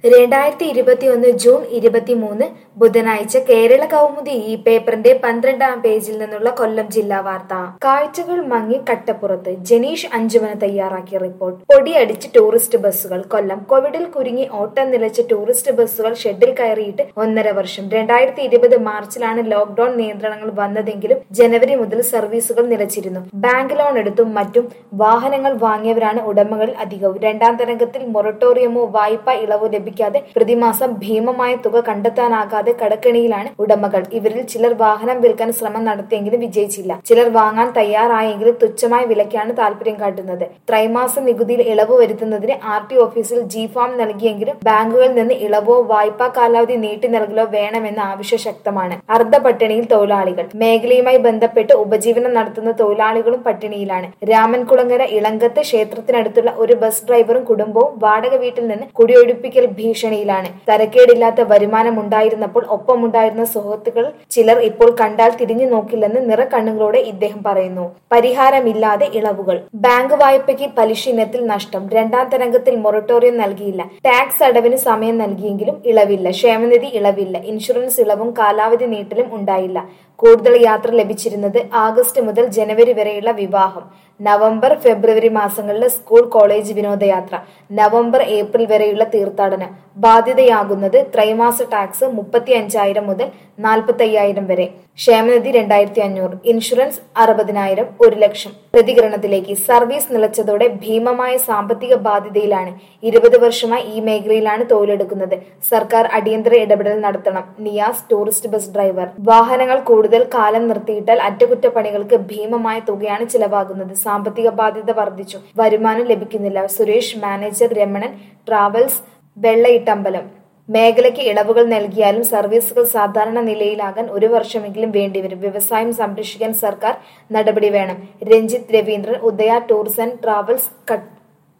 2021 June 23 ബുധനാഴ്ച കേരള കൗമുദി ഈ പേപ്പറിന്റെ 12-ാം പേജിൽ നിന്നുള്ള കൊല്ലം ജില്ലാ വാർത്ത. കാഴ്ചകൾ മങ്ങി കട്ടപ്പുറത്ത്. ജനീഷ് അഞ്ചുമന തയ്യാറാക്കിയ റിപ്പോർട്ട്. പൊടിയടിച്ച് ടൂറിസ്റ്റ് ബസ്സുകൾ. കൊല്ലം. കോവിഡിൽ കുരുങ്ങി ഓട്ടം നിലച്ച ടൂറിസ്റ്റ് ബസ്സുകൾ ഷെഡിൽ കയറിയിട്ട് 1.5 വർഷം. 2020 മാർച്ചിലാണ് ലോക്ഡൌൺ നിയന്ത്രണങ്ങൾ വന്നതെങ്കിലും ജനുവരി മുതൽ സർവീസുകൾ നിലച്ചിരുന്നു. ബാങ്ക് ലോൺ എടുത്തും മറ്റും വാഹനങ്ങൾ വാങ്ങിയവരാണ് ഉടമകളിൽ അധികവും. രണ്ടാം തരംഗത്തിൽ മൊറട്ടോറിയമോ വായ്പ ഇളവോ ലഭിക്കാതെ പ്രതിമാസം ഭീമമായ തുക കണ്ടെത്താനാകാതെ കടക്കെണിയിലാണ് ഉടമകൾ. ഇവരിൽ ചിലർ വാഹനം വിൽക്കാൻ ശ്രമം നടത്തിയെങ്കിലും വിജയിച്ചില്ല. ചിലർ വാങ്ങാൻ തയ്യാറായെങ്കിലും തുച്ഛമായ വിലയ്ക്കാണ് താല്പര്യം കാട്ടുന്നത്. ത്രൈമാസ നികുതിയിൽ ഇളവ് വരുത്തുന്നതിന് RT ഓഫീസിൽ G-ഫാം നൽകിയെങ്കിലും ബാങ്കുകളിൽ നിന്ന് ഇളവോ വായ്പാ കാലാവധി നീട്ടി നൽകലോ വേണമെന്ന ആവശ്യം ശക്തമാണ്. അർദ്ധപട്ടിണിയിൽ തൊഴിലാളികൾ. മേഖലയുമായി ബന്ധപ്പെട്ട് ഉപജീവനം നടത്തുന്ന തൊഴിലാളികളും പട്ടിണിയിലാണ്. രാമൻകുളങ്ങര ഇളങ്കത്ത് ക്ഷേത്രത്തിനടുത്തുള്ള ഒരു ബസ് ഡ്രൈവറും കുടുംബവും വാടക വീട്ടിൽ നിന്ന് കുടിയൊഴിപ്പിക്കൽ ഭീഷണിയിലാണ്. തരക്കേടില്ലാത്ത വരുമാനം ഉണ്ടായിരുന്നപ്പോൾ ഒപ്പമുണ്ടായിരുന്ന സുഹൃത്തുക്കൾ ചിലർ ഇപ്പോൾ കണ്ടാൽ തിരിഞ്ഞു നോക്കില്ലെന്ന് നിറക്കണ്ണുകളോടെ ഇദ്ദേഹം പറയുന്നു. പരിഹാരമില്ലാതെ ഇളവുകൾ. ബാങ്ക് വായ്പയ്ക്ക് പലിശ ഇനത്തിൽ നഷ്ടം. രണ്ടാം തരംഗത്തിൽ മൊറട്ടോറിയം നൽകിയില്ല. ടാക്സ് അടവിന് സമയം നൽകിയെങ്കിലും ഇളവില്ല. ക്ഷേമനിധി ഇളവില്ല. ഇൻഷുറൻസ് ഇളവും കാലാവധി നീട്ടലും ഉണ്ടായില്ല. കൂടുതൽ യാത്ര ലഭിച്ചിരുന്നത് ആഗസ്റ്റ് മുതൽ ജനുവരി വരെയുള്ള വിവാഹം, നവംബർ ഫെബ്രുവരി മാസങ്ങളിലെ സ്കൂൾ കോളേജ് വിനോദയാത്ര, നവംബർ ഏപ്രിൽ വരെയുള്ള തീർത്ഥാടനം. ബാധ്യതയാകുന്നത് ത്രൈമാസ ടാക്സ് 35,000 മുതൽ 45,000 വരെ. ക്ഷേമനിധി 2,500. ഇൻഷുറൻസ് 60,000, 1,00,000. പ്രതികരണത്തിലേക്ക്. സർവീസ് നിലച്ചതോടെ ഭീമമായ സാമ്പത്തിക ബാധ്യതയിലാണ്. 20 വർഷമായി ഈ മേഖലയിലാണ് തൊഴിലെടുക്കുന്നത്. സർക്കാർ അടിയന്തര ഇടപെടൽ നടത്തണം. Niyas, tourist bus driver. വാഹനങ്ങൾ കൂടുതൽ കാലം നിർത്തിയിട്ടാൽ അറ്റകുറ്റപ്പണികൾക്ക് ഭീമമായ തുകയാണ് ചിലവാകുന്നത്. സാമ്പത്തിക ബാധ്യത വർദ്ധിച്ചു. വരുമാനം ലഭിക്കുന്നില്ല. Suresh, manager, Ramanan, travels, Vellayittambalam. മേഖലയ്ക്ക് ഇളവുകൾ നൽകിയാലും സർവീസുകൾ സാധാരണ നിലയിലാകാൻ 1 വർഷമെങ്കിലും വേണ്ടിവരും. വ്യവസായം സംരക്ഷിക്കാൻ സർക്കാർ നടപടി വേണം. Ranjith Raveendran, Udaya tours and travels,